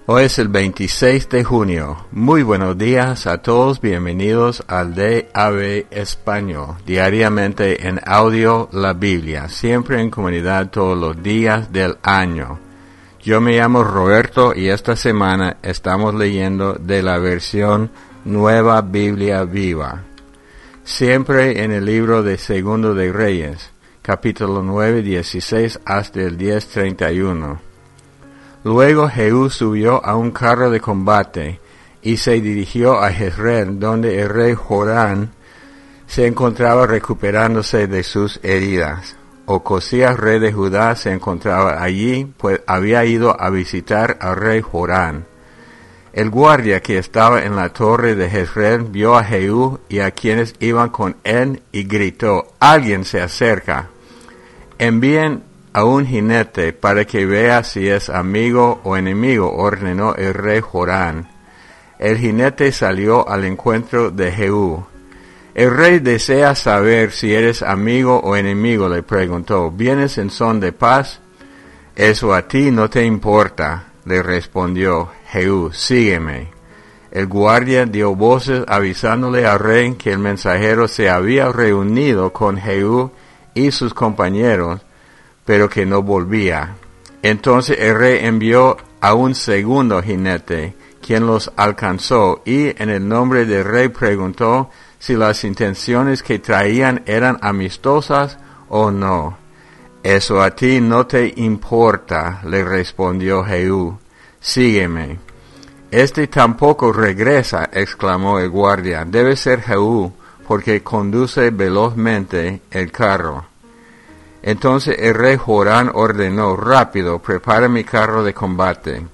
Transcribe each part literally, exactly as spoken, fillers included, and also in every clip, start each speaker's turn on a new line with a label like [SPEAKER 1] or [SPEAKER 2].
[SPEAKER 1] Hoy es el veintiséis de junio. Muy buenos días a todos. Bienvenidos al D A B Español. Diariamente en audio la Biblia. Siempre en comunidad todos los días del año. Yo me llamo Roberto y esta semana estamos leyendo de la versión Nueva Biblia Viva. Siempre en el libro de Segundo de Reyes, capítulo nueve, dieciséis hasta el diez, treinta y uno. Luego Jehú subió a un carro de combate y se dirigió a Jezreel, donde el rey Joram se encontraba recuperándose de sus heridas. Ocosías, rey de Judá, se encontraba allí, pues había ido a visitar al rey Joram. El guardia que estaba en la torre de Jezreel vio a Jehú y a quienes iban con él y gritó: «¡Alguien se acerca! Envíen a un jinete para que vea si es amigo o enemigo», ordenó el rey Joram. El jinete salió al encuentro de Jehú. «El rey desea saber si eres amigo o enemigo», le preguntó. «¿Vienes en son de paz?» «Eso a ti no te importa», le respondió Jehú. «Sígueme». El guardia dio voces avisándole al rey que el mensajero se había reunido con Jehú y sus compañeros, pero que no volvía. Entonces el rey envió a un segundo jinete, quien los alcanzó, y en el nombre del rey preguntó si las intenciones que traían eran amistosas o no. «Eso a ti no te importa», le respondió Jehú. «Sígueme». «Este tampoco regresa», exclamó el guardia. «Debe ser Jehú, porque conduce velozmente el carro». Entonces el rey Joram ordenó: «Rápido, prepara mi carro de combate».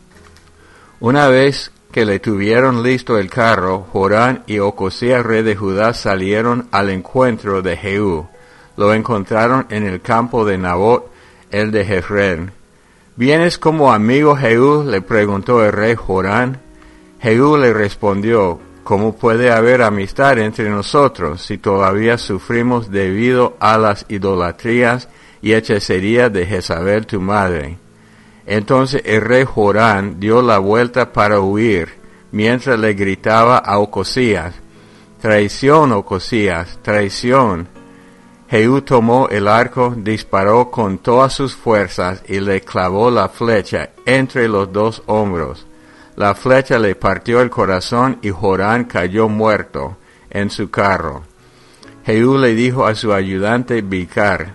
[SPEAKER 1] Una vez que le tuvieron listo el carro, Joram y Ocosías, rey de Judá, salieron al encuentro de Jehú. Lo encontraron en el campo de Nabot, el de Jezreel. «¿Vienes como amigo, Jehú?», le preguntó el rey Joram. Jehú le respondió: «¿Cómo puede haber amistad entre nosotros si todavía sufrimos debido a las idolatrías y hechicerías de Jezabel tu madre?». Entonces el rey Joram dio la vuelta para huir, mientras le gritaba a Ocosías: «¡Traición, Ocosías! ¡Traición!». Jehú tomó el arco, disparó con todas sus fuerzas y le clavó la flecha entre los dos hombros. La flecha le partió el corazón y Joram cayó muerto en su carro. Jehú le dijo a su ayudante Bicar: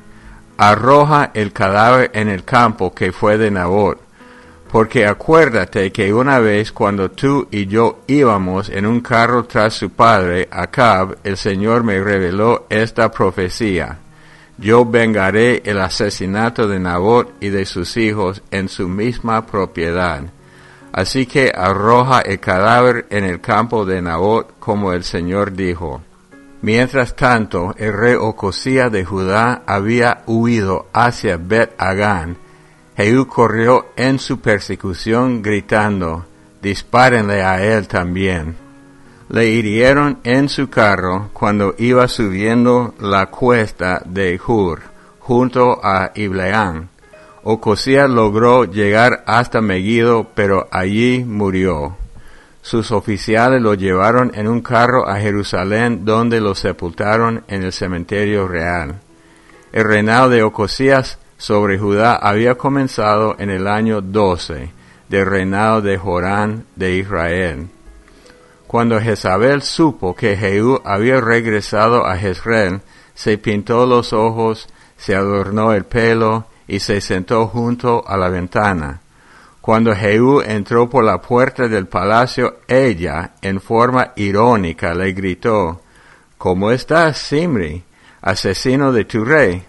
[SPEAKER 1] «Arroja el cadáver en el campo que fue de Nabot, porque acuérdate que una vez cuando tú y yo íbamos en un carro tras su padre, Acab, el Señor me reveló esta profecía: yo vengaré el asesinato de Nabot y de sus hijos en su misma propiedad. Así que arroja el cadáver en el campo de Nabot, como el Señor dijo». Mientras tanto, el rey Ocosías de Judá había huido hacia Bet-Agán. Jehú corrió en su persecución gritando: «Dispárenle a él también». Le hirieron en su carro cuando iba subiendo la cuesta de Hur, junto a Ibleam. Ocosías logró llegar hasta Megiddo, pero allí murió. Sus oficiales lo llevaron en un carro a Jerusalén, donde lo sepultaron en el cementerio real. El reinado de Ocosías sobre Judá había comenzado en el año doce del reinado de Joram de Israel. Cuando Jezabel supo que Jehú había regresado a Jezreel, se pintó los ojos, se adornó el pelo y se sentó junto a la ventana. Cuando Jehú entró por la puerta del palacio, ella, en forma irónica, le gritó: «¿Cómo estás, Zimri, asesino de tu rey?».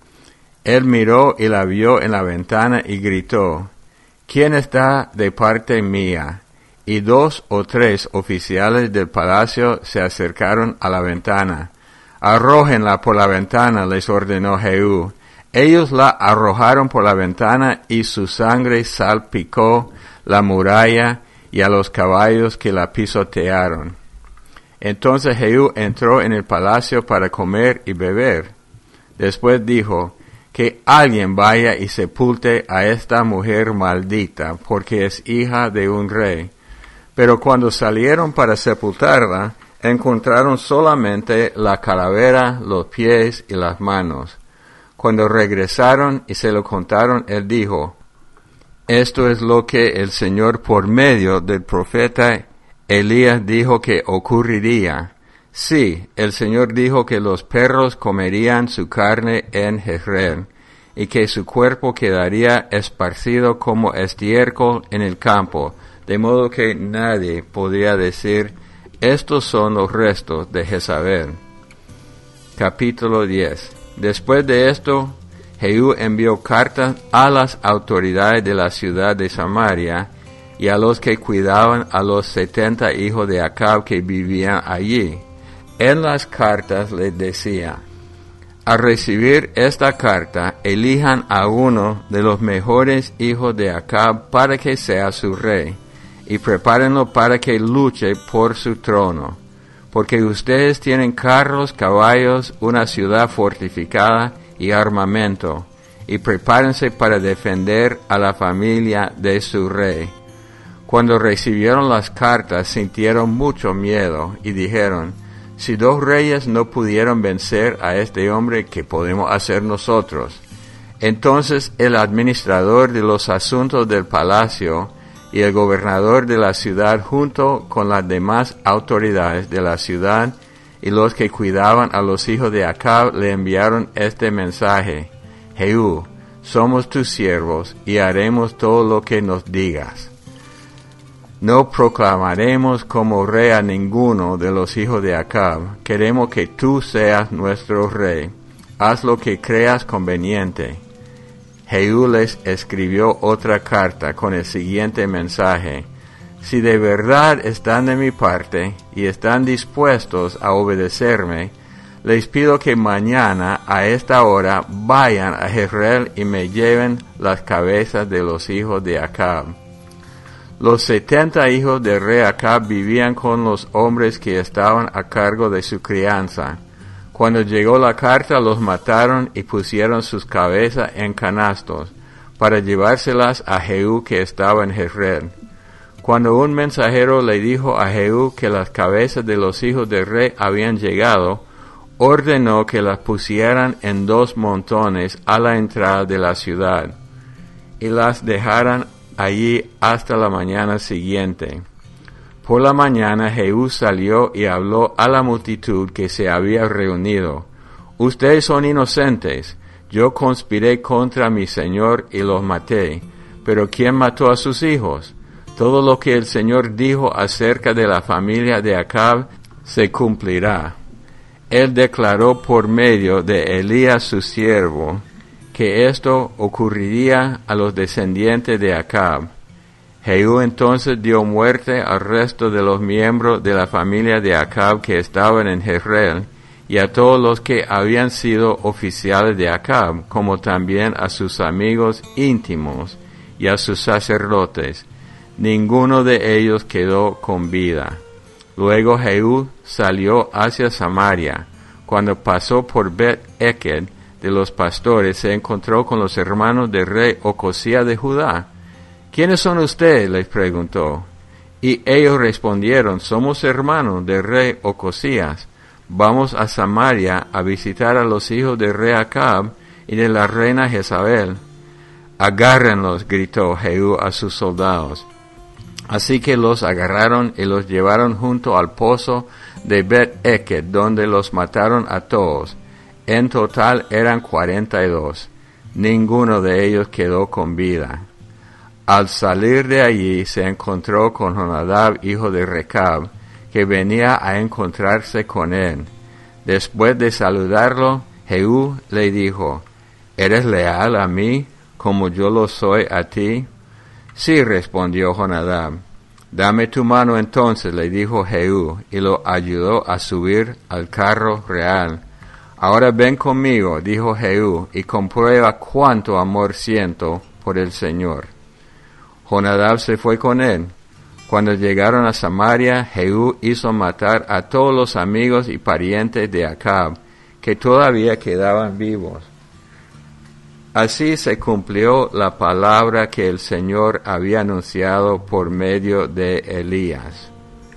[SPEAKER 1] Él miró y la vio en la ventana y gritó: «¿Quién está de parte mía?». Y dos o tres oficiales del palacio se acercaron a la ventana. «Arrójenla por la ventana», les ordenó Jehú. Ellos la arrojaron por la ventana y su sangre salpicó la muralla y a los caballos que la pisotearon. Entonces Jehú entró en el palacio para comer y beber. Después dijo: que alguien vaya y sepulte a esta mujer maldita, porque es hija de un rey. Pero cuando salieron para sepultarla, encontraron solamente la calavera, los pies y las manos. Cuando regresaron y se lo contaron, él dijo, esto es lo que el Señor por medio del profeta Elías dijo que ocurriría. Sí, el Señor dijo que los perros comerían su carne en Jezreel, y que su cuerpo quedaría esparcido como estiércol en el campo, de modo que nadie podría decir, estos son los restos de Jezabel. Capítulo diez. Después de esto, Jehú envió cartas a las autoridades de la ciudad de Samaria y a los que cuidaban a los setenta hijos de Acab que vivían allí. En las cartas les decía, al recibir esta carta, elijan a uno de los mejores hijos de Acab para que sea su rey, y prepárenlo para que luche por su trono, porque ustedes tienen carros, caballos, una ciudad fortificada y armamento, y prepárense para defender a la familia de su rey. Cuando recibieron las cartas, sintieron mucho miedo, y dijeron, si dos reyes no pudieron vencer a este hombre, ¿qué podemos hacer nosotros? Entonces el administrador de los asuntos del palacio y el gobernador de la ciudad, junto con las demás autoridades de la ciudad y los que cuidaban a los hijos de Acab, le enviaron este mensaje: Jehú, somos tus siervos y haremos todo lo que nos digas. No proclamaremos como rey a ninguno de los hijos de Acab. Queremos que tú seas nuestro rey. Haz lo que creas conveniente. Jehú les escribió otra carta con el siguiente mensaje: si de verdad están de mi parte y están dispuestos a obedecerme, les pido que mañana a esta hora vayan a Jezreel y me lleven las cabezas de los hijos de Acab. Los setenta hijos del rey Acab vivían con los hombres que estaban a cargo de su crianza. Cuando llegó la carta, los mataron y pusieron sus cabezas en canastos para llevárselas a Jehú, que estaba en Jezreel. Cuando un mensajero le dijo a Jehú que las cabezas de los hijos del rey habían llegado, ordenó que las pusieran en dos montones a la entrada de la ciudad y las dejaran allí hasta la mañana siguiente. Por la mañana Jehú salió y habló a la multitud que se había reunido. Ustedes son inocentes. Yo conspiré contra mi señor y los maté. Pero ¿quién mató a sus hijos? Todo lo que el Señor dijo acerca de la familia de Acab se cumplirá. Él declaró por medio de Elías su siervo que esto ocurriría a los descendientes de Acab. Jehú entonces dio muerte al resto de los miembros de la familia de Acab que estaban en Jezreel, y a todos los que habían sido oficiales de Acab, como también a sus amigos íntimos y a sus sacerdotes. Ninguno de ellos quedó con vida. Luego Jehú salió hacia Samaria. Cuando pasó por Bet-Eked de los pastores, se encontró con los hermanos del rey Ocosías de Judá. ¿Quiénes son ustedes?, les preguntó. Y ellos respondieron: somos hermanos del rey Ocosías. Vamos a Samaria a visitar a los hijos del rey Acab y de la reina Jezabel. Agárrenlos, gritó Jehú a sus soldados. Así que los agarraron y los llevaron junto al pozo de Bet-Eked, donde los mataron a todos. En total eran cuarenta y dos. Ninguno de ellos quedó con vida. Al salir de allí se encontró con Jonadab, hijo de Recab, que venía a encontrarse con él. Después de saludarlo, Jehú le dijo: ¿Eres leal a mí como yo lo soy a ti? Sí, respondió Jonadab. Dame tu mano entonces, le dijo Jehú, y lo ayudó a subir al carro real. Ahora ven conmigo, dijo Jehú, y comprueba cuánto amor siento por el Señor. Jonadab se fue con él. Cuando llegaron a Samaria, Jehú hizo matar a todos los amigos y parientes de Acab, que todavía quedaban vivos. Así se cumplió la palabra que el Señor había anunciado por medio de Elías.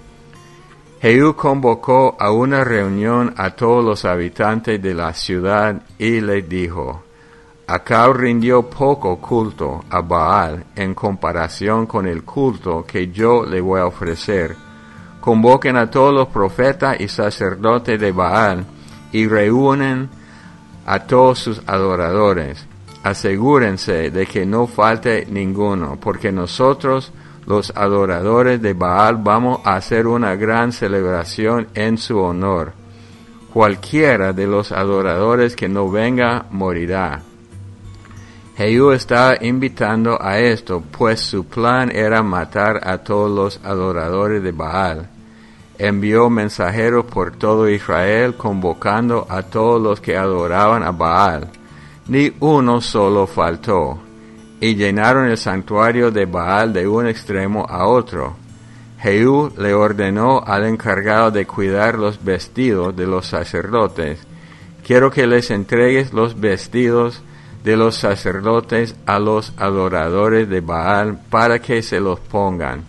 [SPEAKER 1] Jehú convocó a una reunión a todos los habitantes de la ciudad y les dijo: Acab rindió poco culto a Baal en comparación con el culto que yo le voy a ofrecer. Convoquen a todos los profetas y sacerdotes de Baal y reúnen a todos sus adoradores. Asegúrense de que no falte ninguno, porque nosotros, los adoradores de Baal, vamos a hacer una gran celebración en su honor. Cualquiera de los adoradores que no venga morirá. Jehú estaba invitando a esto, pues su plan era matar a todos los adoradores de Baal. Envió mensajeros por todo Israel, convocando a todos los que adoraban a Baal. Ni uno solo faltó, y llenaron el santuario de Baal de un extremo a otro. Jehú le ordenó al encargado de cuidar los vestidos de los sacerdotes: quiero que les entregues los vestidos de los sacerdotes a los adoradores de Baal para que se los pongan.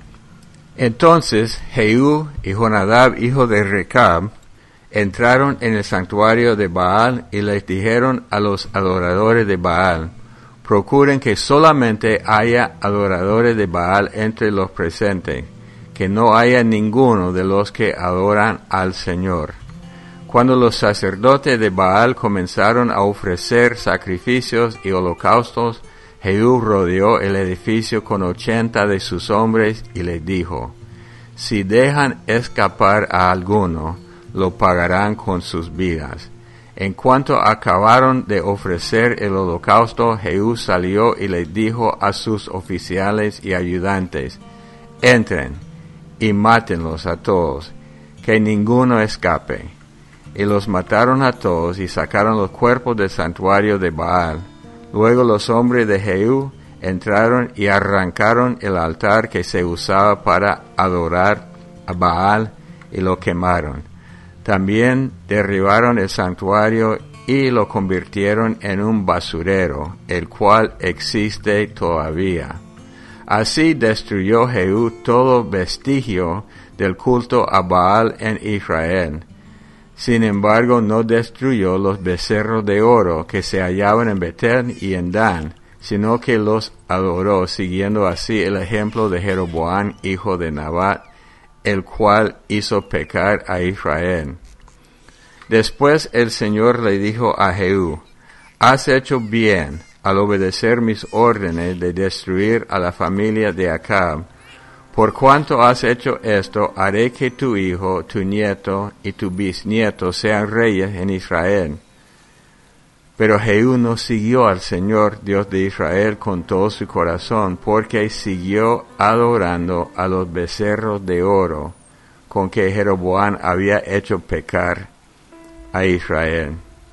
[SPEAKER 1] Entonces Jehú y Jonadab, hijo de Recab, entraron en el santuario de Baal y les dijeron a los adoradores de Baal: procuren que solamente haya adoradores de Baal entre los presentes, que no haya ninguno de los que adoran al Señor. Cuando los sacerdotes de Baal comenzaron a ofrecer sacrificios y holocaustos, Jehú rodeó el edificio con ochenta de sus hombres y les dijo: si dejan escapar a alguno, lo pagarán con sus vidas. En cuanto acabaron de ofrecer el holocausto, Jehú salió y les dijo a sus oficiales y ayudantes: entren y mátenlos a todos, que ninguno escape. Y los mataron a todos y sacaron los cuerpos del santuario de Baal. Luego los hombres de Jehú entraron y arrancaron el altar que se usaba para adorar a Baal y lo quemaron. También derribaron el santuario y lo convirtieron en un basurero, el cual existe todavía. Así destruyó Jehú todo vestigio del culto a Baal en Israel. Sin embargo, no destruyó los becerros de oro que se hallaban en Betel y en Dan, sino que los adoró, siguiendo así el ejemplo de Jeroboam, hijo de Nabat, el cual hizo pecar a Israel. Después el Señor le dijo a Jehú: has hecho bien al obedecer mis órdenes de destruir a la familia de Acab. Por cuanto has hecho esto, haré que tu hijo, tu nieto y tu bisnieto sean reyes en Israel. Pero Jehú no siguió al Señor, Dios de Israel, con todo su corazón, porque siguió adorando a los becerros de oro con que Jeroboam había hecho pecar a Israel.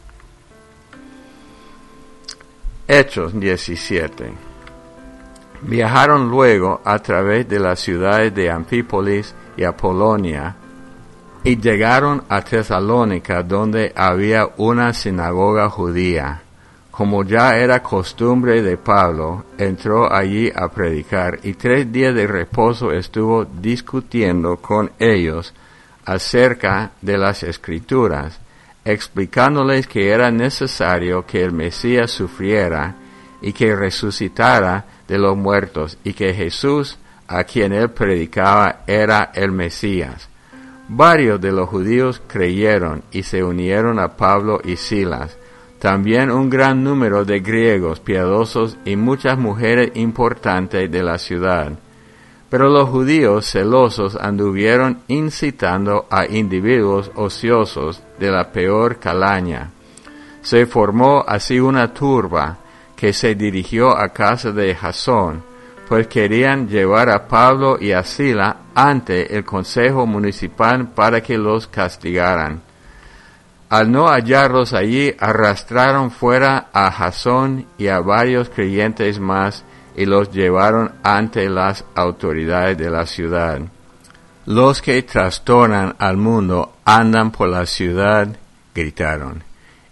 [SPEAKER 1] Hechos diecisiete. Viajaron luego a través de las ciudades de Anfípolis y Apolonia, y llegaron a Tesalónica, donde había una sinagoga judía. Como ya era costumbre de Pablo, entró allí a predicar, y tres días de reposo estuvo discutiendo con ellos acerca de las Escrituras, explicándoles que era necesario que el Mesías sufriera y que resucitara de los muertos, y que Jesús, a quien él predicaba, era el Mesías. Varios de los judíos creyeron y se unieron a Pablo y Silas. También un gran número de griegos piadosos y muchas mujeres importantes de la ciudad. Pero los judíos celosos anduvieron incitando a individuos ociosos de la peor calaña. Se formó así una turba que se dirigió a casa de Jasón, pues querían llevar a Pablo y a Silas ante el consejo municipal para que los castigaran. Al no hallarlos allí, arrastraron fuera a Jasón y a varios creyentes más y los llevaron ante las autoridades de la ciudad. Los que trastornan al mundo andan por la ciudad, gritaron,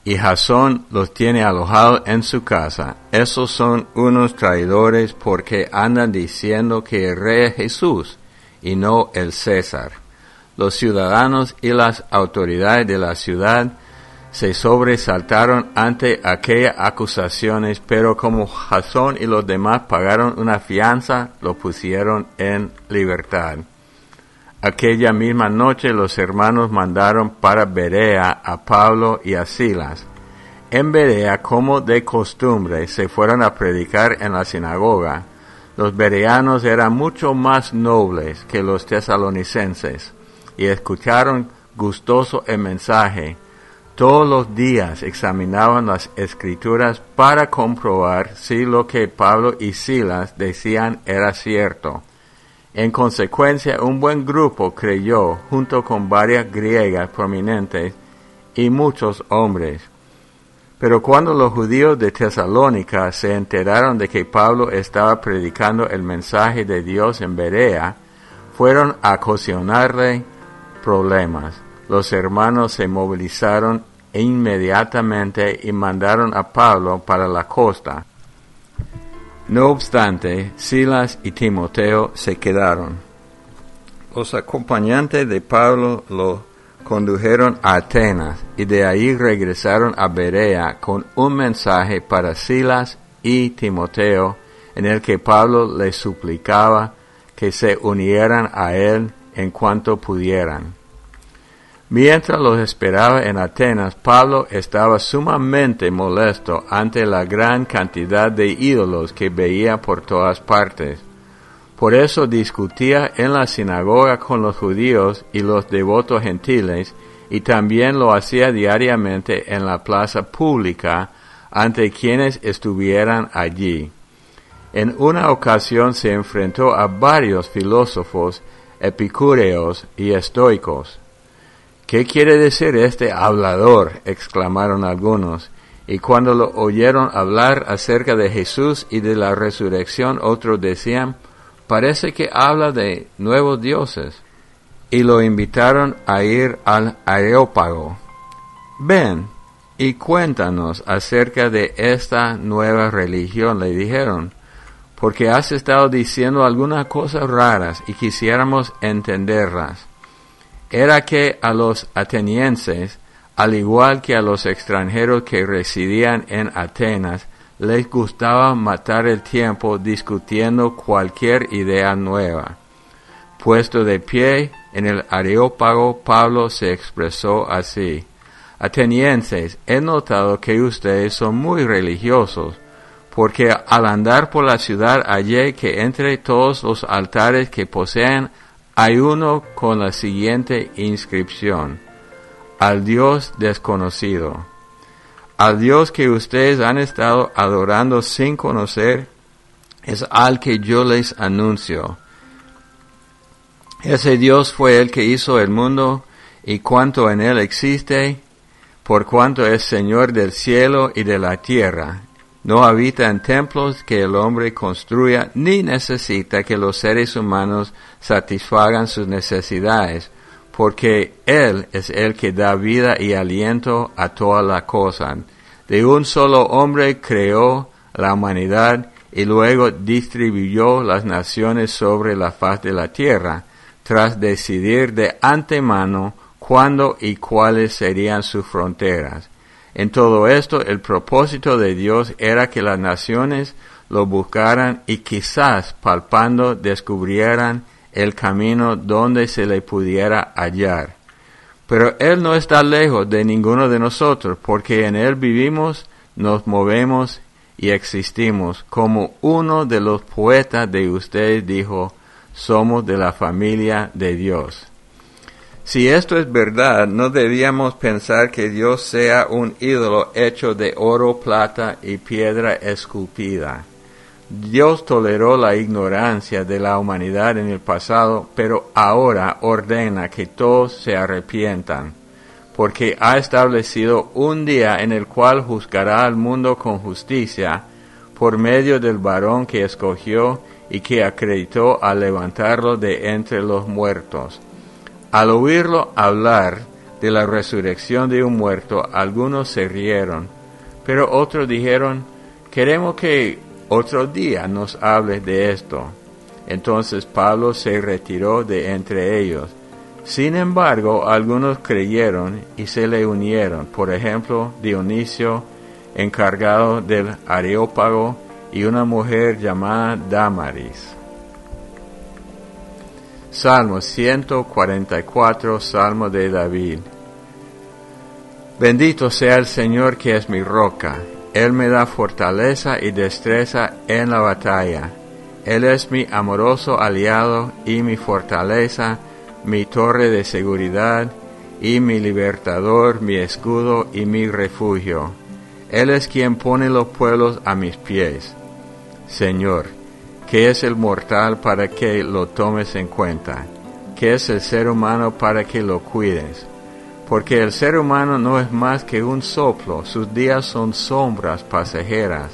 [SPEAKER 1] y Jasón los tiene alojados en su casa. Esos son unos traidores porque andan diciendo que el rey es Jesús y no el César. Los ciudadanos y las autoridades de la ciudad se sobresaltaron ante aquellas acusaciones, pero como Jasón y los demás pagaron una fianza, lo pusieron en libertad. Aquella misma noche los hermanos mandaron para Berea a Pablo y a Silas. En Berea, como de costumbre, se fueron a predicar en la sinagoga. Los bereanos eran mucho más nobles que los tesalonicenses y escucharon gustoso el mensaje. Todos los días examinaban las escrituras para comprobar si lo que Pablo y Silas decían era cierto. En consecuencia, un buen grupo creyó, junto con varias griegas prominentes y muchos hombres. Pero cuando los judíos de Tesalónica se enteraron de que Pablo estaba predicando el mensaje de Dios en Berea, fueron a ocasionarle problemas. Los hermanos se movilizaron inmediatamente y mandaron a Pablo para la costa. No obstante, Silas y Timoteo se quedaron. Los acompañantes de Pablo lo condujeron a Atenas y de ahí regresaron a Berea con un mensaje para Silas y Timoteo en el que Pablo les suplicaba que se unieran a él en cuanto pudieran. Mientras los esperaba en Atenas, Pablo estaba sumamente molesto ante la gran cantidad de ídolos que veía por todas partes. Por eso discutía en la sinagoga con los judíos y los devotos gentiles, y también lo hacía diariamente en la plaza pública ante quienes estuvieran allí. En una ocasión se enfrentó a varios filósofos epicúreos y estoicos. ¿Qué quiere decir este hablador?, exclamaron algunos, y cuando lo oyeron hablar acerca de Jesús y de la resurrección, otros decían, parece que habla de nuevos dioses, y lo invitaron a ir al Areópago. Ven y cuéntanos acerca de esta nueva religión, le dijeron, porque has estado diciendo algunas cosas raras y quisiéramos entenderlas. Era que a los atenienses, al igual que a los extranjeros que residían en Atenas, les gustaba matar el tiempo discutiendo cualquier idea nueva. Puesto de pie en el Areópago, Pablo se expresó así: Atenienses, he notado que ustedes son muy religiosos, porque al andar por la ciudad hallé que entre todos los altares que poseen hay uno con la siguiente inscripción: al Dios desconocido. Al Dios que ustedes han estado adorando sin conocer es al que yo les anuncio. Ese Dios fue el que hizo el mundo y cuanto en él existe, por cuanto es Señor del cielo y de la tierra. No habita en templos que el hombre construya, ni necesita que los seres humanos satisfagan sus necesidades, porque Él es el que da vida y aliento a toda la cosa. De un solo hombre creó la humanidad y luego distribuyó las naciones sobre la faz de la tierra, tras decidir de antemano cuándo y cuáles serían sus fronteras. En todo esto, el propósito de Dios era que las naciones lo buscaran y quizás palpando descubrieran el camino donde se le pudiera hallar. Pero Él no está lejos de ninguno de nosotros, porque en Él vivimos, nos movemos y existimos. Como uno de los poetas de ustedes dijo, somos de la familia de Dios. Si esto es verdad, no debíamos pensar que Dios sea un ídolo hecho de oro, plata y piedra esculpida. Dios toleró la ignorancia de la humanidad en el pasado, pero ahora ordena que todos se arrepientan, porque ha establecido un día en el cual juzgará al mundo con justicia por medio del varón que escogió y que acreditó al levantarlo de entre los muertos. Al oírlo hablar, de la resurrección de un muerto, algunos se rieron, pero otros dijeron, queremos que otro día nos hables de esto. Entonces Pablo se retiró de entre ellos. Sin embargo, algunos creyeron y se le unieron, por ejemplo, Dionisio, encargado del Areópago, y una mujer llamada Dámaris. Salmo ciento cuarenta y cuatro, Salmo de David. Bendito sea el Señor que es mi roca. Él me da fortaleza y destreza en la batalla. Él es mi amoroso aliado y mi fortaleza, mi torre de seguridad y mi libertador, mi escudo y mi refugio. Él es quien pone los pueblos a mis pies. Señor, ¿qué es el mortal para que lo tomes en cuenta? ¿Qué es el ser humano para que lo cuides? Porque el ser humano no es más que un soplo, sus días son sombras pasajeras.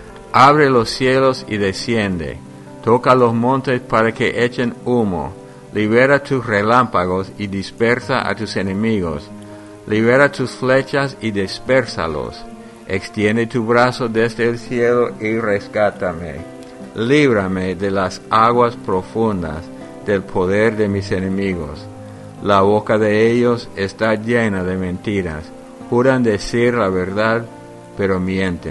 [SPEAKER 1] Abre los cielos y desciende, toca los montes para que echen humo, libera tus relámpagos y dispersa a tus enemigos, libera tus flechas y dispérsalos, extiende tu brazo desde el cielo y rescátame, líbrame de las aguas profundas, del poder de mis enemigos. La boca de ellos está llena de mentiras. Juran decir la verdad, pero mienten.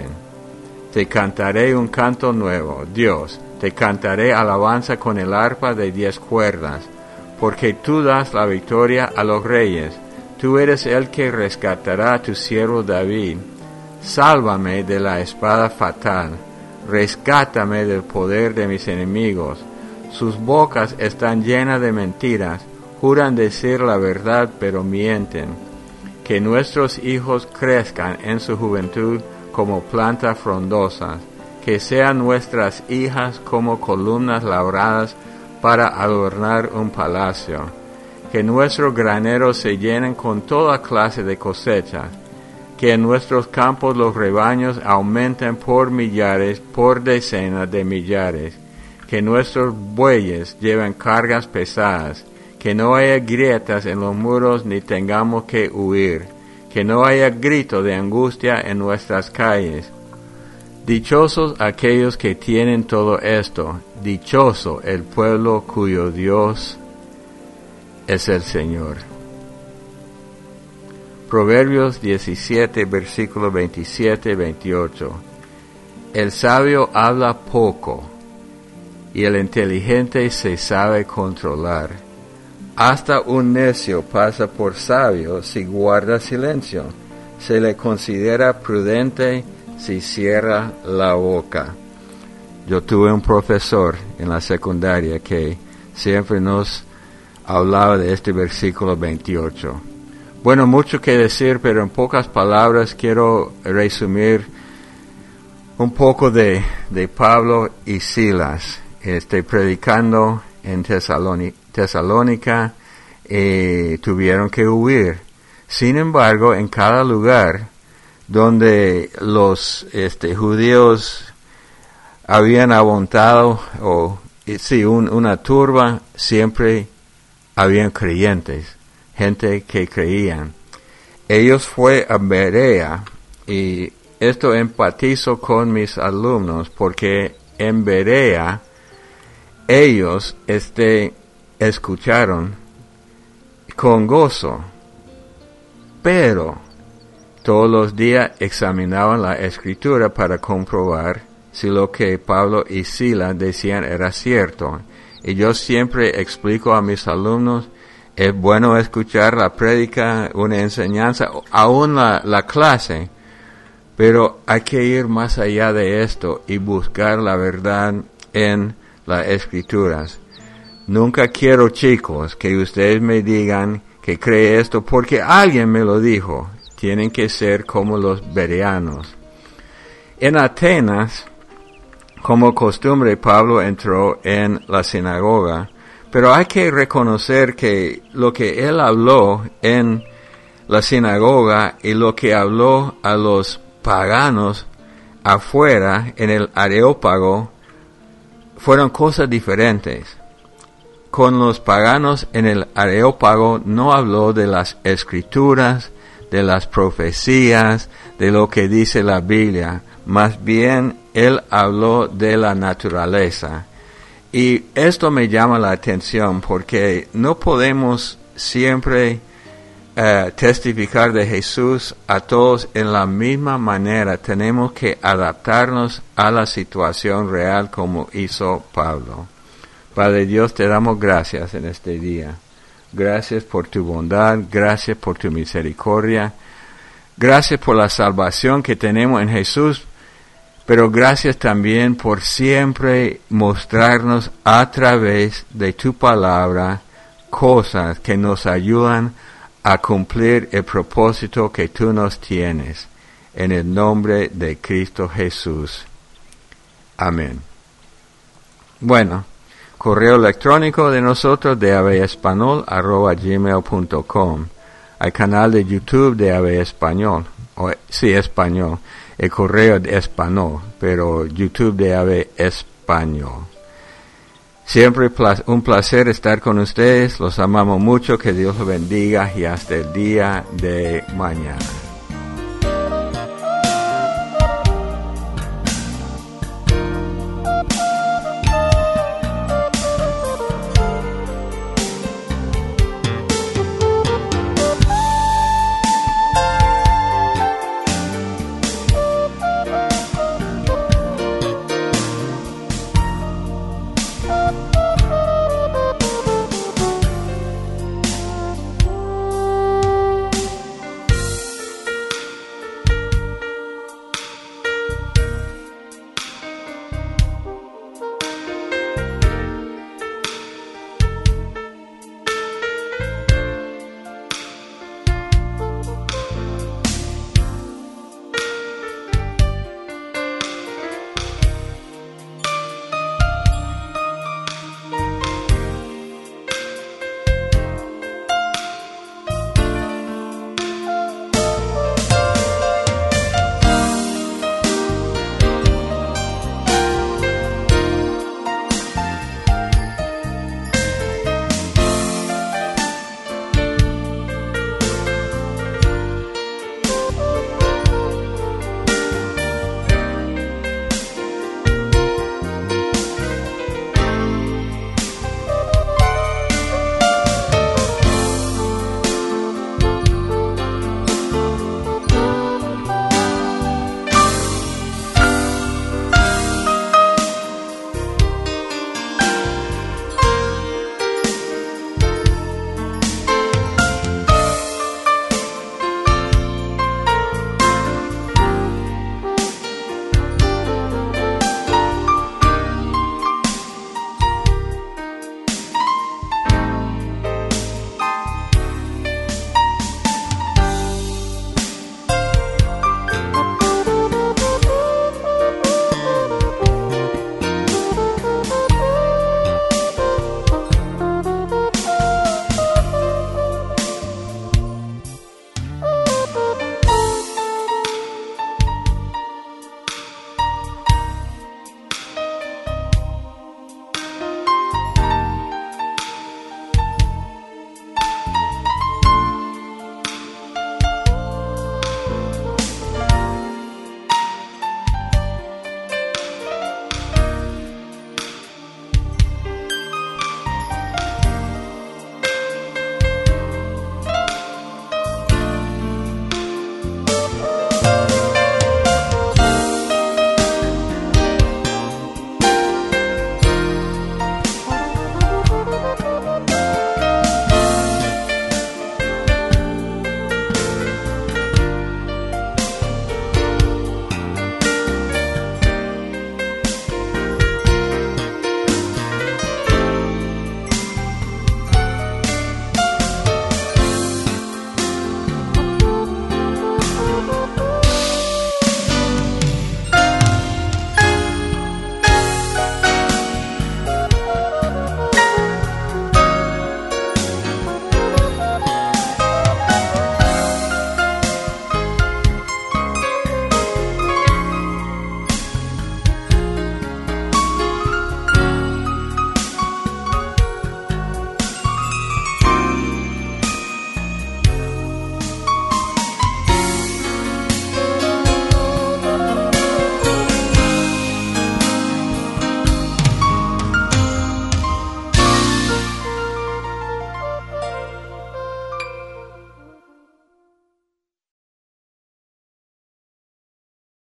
[SPEAKER 1] Te cantaré un canto nuevo, Dios. Te cantaré alabanza con el arpa de diez cuerdas. Porque tú das la victoria a los reyes. Tú eres el que rescatará a tu siervo David. Sálvame de la espada fatal. Rescátame del poder de mis enemigos. Sus bocas están llenas de mentiras. Juran decir la verdad, pero mienten. Que nuestros hijos crezcan en su juventud como plantas frondosas, que sean nuestras hijas como columnas labradas para adornar un palacio, que nuestros graneros se llenen con toda clase de cosechas, que en nuestros campos los rebaños aumenten por millares, por decenas de millares, que nuestros bueyes lleven cargas pesadas, que no haya grietas en los muros ni tengamos que huir, que no haya grito de angustia en nuestras calles. Dichosos aquellos que tienen todo esto, dichoso el pueblo cuyo Dios es el Señor. Proverbios diecisiete, versículos veintisiete y veintiocho. El sabio habla poco, y el inteligente se sabe controlar. Hasta un necio pasa por sabio si guarda silencio. Se le considera prudente si cierra la boca. Yo tuve un profesor en la secundaria que siempre nos hablaba de este versículo veintiocho. Bueno, mucho que decir, pero en pocas palabras quiero resumir un poco de, de Pablo y Silas, este, predicando en Tesalónica. Tesalónica eh, tuvieron que huir. Sin embargo, en cada lugar donde los este, judíos habían aguantado, o sí, un, una turba, siempre habían creyentes, gente que creían. Ellos fue a Berea, y esto empatizo con mis alumnos, porque en Berea ellos este escucharon con gozo, pero todos los días examinaban la escritura para comprobar si lo que Pablo y Silas decían era cierto. Y yo siempre explico a mis alumnos, es bueno escuchar la prédica, una enseñanza, aún la, la clase, pero hay que ir más allá de esto y buscar la verdad en las escrituras. Nunca quiero, chicos, que ustedes me digan que cree esto porque alguien me lo dijo. Tienen que ser como los bereanos. En Atenas, como costumbre, Pablo entró en la sinagoga, pero hay que reconocer que lo que él habló en la sinagoga y lo que habló a los paganos afuera en el Areópago fueron cosas diferentes. con los paganos en el Areópago no habló de las escrituras, de las profecías, de lo que dice la Biblia. Más bien, él habló de la naturaleza. Y esto me llama la atención porque no podemos siempre uh, testificar de Jesús a todos en la misma manera. Tenemos que adaptarnos a la situación real como hizo Pablo. Padre Dios, te damos gracias en este día. Gracias por tu bondad, gracias por tu misericordia, gracias por la salvación que tenemos en Jesús, pero gracias también por siempre mostrarnos a través de tu palabra cosas que nos ayudan a cumplir el propósito que tú nos tienes. En el nombre de Cristo Jesús. Amén. Bueno, correo electrónico de nosotros de aveespanol arroba gmail punto com. Al canal de YouTube de Ave Español. O, sí, español. El correo de español, pero YouTube de Ave Español. Siempre un placer estar con ustedes. Los amamos mucho. Que Dios los bendiga y hasta el día de mañana.